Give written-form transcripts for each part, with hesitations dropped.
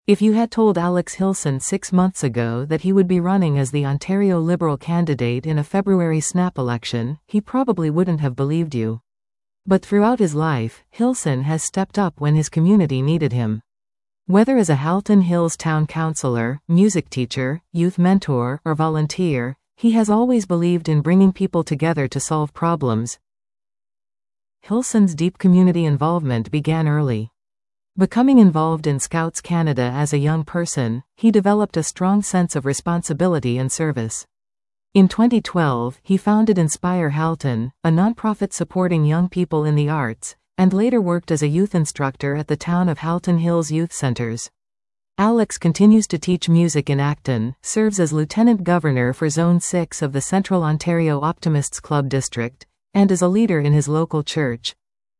If you had told Alex Hilson 6 months ago that he would be running as the Ontario Liberal candidate in a February snap election, he probably wouldn't have believed you. But throughout his life, Hilson has stepped up when his community needed him. Whether as a Halton Hills town councillor, music teacher, youth mentor, or volunteer, he has always believed in bringing people together to solve problems. Hilson's deep community involvement began early. Becoming involved in Scouts Canada as a young person, he developed a strong sense of responsibility and service. In 2012, he founded Inspire Halton, a nonprofit supporting young people in the arts, and later worked as a youth instructor at the town of Halton Hills Youth Centres. Alex continues to teach music in Acton, serves as Lieutenant Governor for Zone 6 of the Central Ontario Optimists Club District, and is a leader in his local church.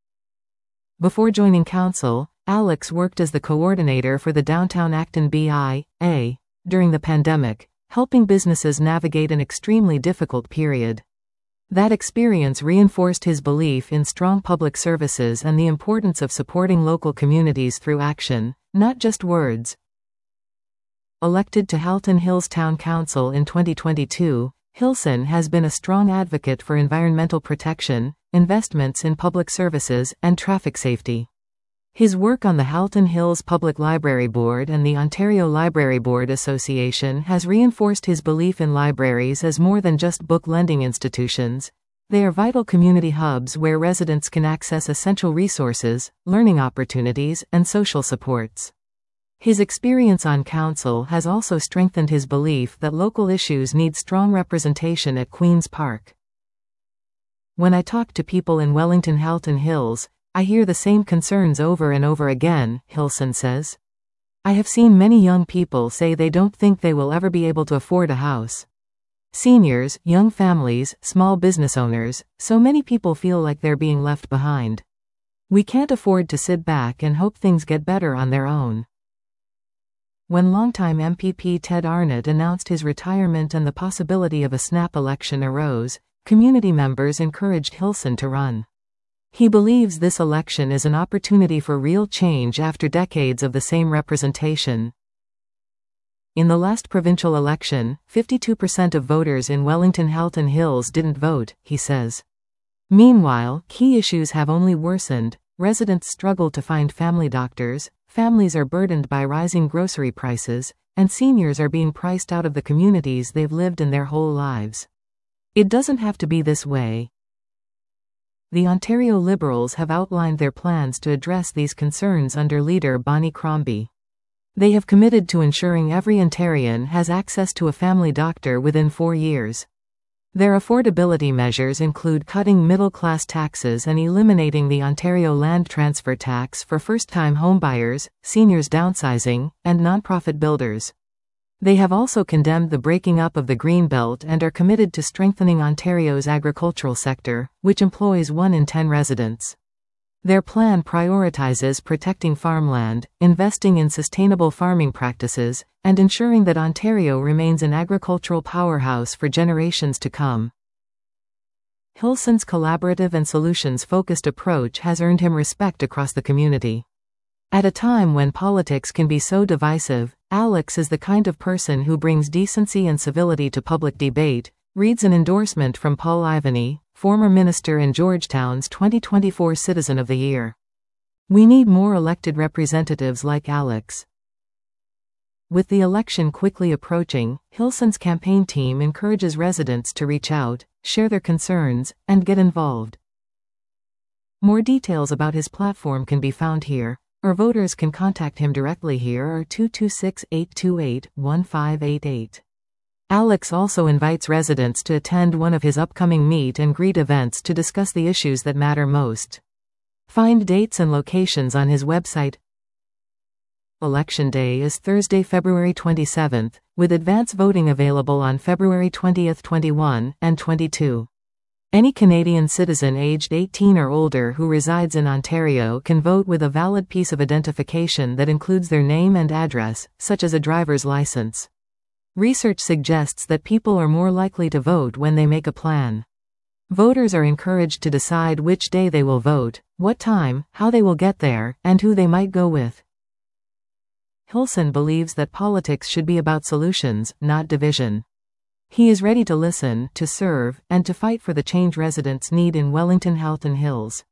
Before joining council, Alex worked as the coordinator for the Downtown Acton BIA during the pandemic, helping businesses navigate an extremely difficult period. That experience reinforced his belief in strong public services and the importance of supporting local communities through action, not just words. Elected to Halton Hills Town Council in 2022, Hilson has been a strong advocate for environmental protection, investments in public services, and traffic safety. His work on the Halton Hills Public Library Board and the Ontario Library Board Association has reinforced his belief in libraries as more than just book lending institutions. They are vital community hubs where residents can access essential resources, learning opportunities, and social supports. His experience on council has also strengthened his belief that local issues need strong representation at Queen's Park. When I talk to people in Wellington Halton Hills, I hear the same concerns over and over again, Hilson says. I have seen many young people say they don't think they will ever be able to afford a house. Seniors, young families, small business owners, so many people feel like they're being left behind. We can't afford to sit back and hope things get better on their own. When longtime MPP Ted Arnott announced his retirement and the possibility of a snap election arose, community members encouraged Hilson to run. He believes this election is an opportunity for real change after decades of the same representation. In the last provincial election, 52% of voters in Wellington Halton Hills didn't vote, he says. Meanwhile, key issues have only worsened. Residents struggle to find family doctors, families are burdened by rising grocery prices, and seniors are being priced out of the communities they've lived in their whole lives. It doesn't have to be this way. The Ontario Liberals have outlined their plans to address these concerns under leader Bonnie Crombie. They have committed to ensuring every Ontarian has access to a family doctor within 4 years. Their affordability measures include cutting middle-class taxes and eliminating the Ontario land transfer tax for first-time homebuyers, seniors downsizing, and nonprofit builders. They have also condemned the breaking up of the Greenbelt and are committed to strengthening Ontario's agricultural sector, which employs 1 in 10 residents. Their plan prioritizes protecting farmland, investing in sustainable farming practices, and ensuring that Ontario remains an agricultural powerhouse for generations to come. Hilson's collaborative and solutions-focused approach has earned him respect across the community. At a time when politics can be so divisive, Alex is the kind of person who brings decency and civility to public debate, reads an endorsement from Paul Ivany, former minister and Georgetown's 2024 Citizen of the Year. We need more elected representatives like Alex. With the election quickly approaching, Hilson's campaign team encourages residents to reach out, share their concerns, and get involved. More details about his platform can be found here, or voters can contact him directly here or 226-828-1588. Alex also invites residents to attend one of his upcoming meet and greet events to discuss the issues that matter most. Find dates and locations on his website. Election Day is Thursday, February 27th, with advance voting available on February 20th, 21, and 22. Any Canadian citizen aged 18 or older who resides in Ontario can vote with a valid piece of identification that includes their name and address, such as a driver's license. Research suggests that people are more likely to vote when they make a plan. Voters are encouraged to decide which day they will vote, what time, how they will get there, and who they might go with. Hilson believes that politics should be about solutions, not division. He is ready to listen, to serve, and to fight for the change residents need in Wellington Halton Hills.